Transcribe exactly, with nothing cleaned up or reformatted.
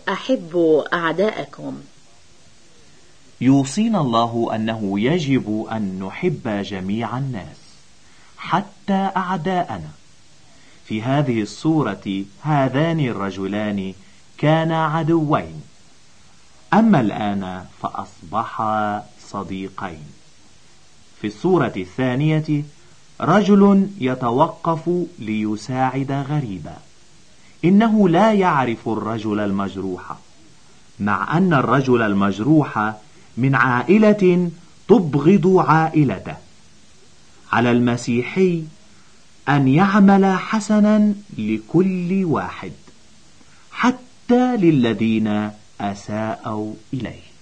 أحبوا أعداءكم. يوصينا الله أنه يجب أن نحب جميع الناس حتى أعداءنا. في هذه الصورة هذان الرجلان كانا عدوين، أما الآن فأصبحا صديقين. في الصورة الثانية رجل يتوقف ليساعد غريبا، إنه لا يعرف الرجل المجروح، مع أن الرجل المجروح من عائلة تبغض عائلته. على المسيحي أن يعمل حسنا لكل واحد، حتى للذين أساءوا إليه.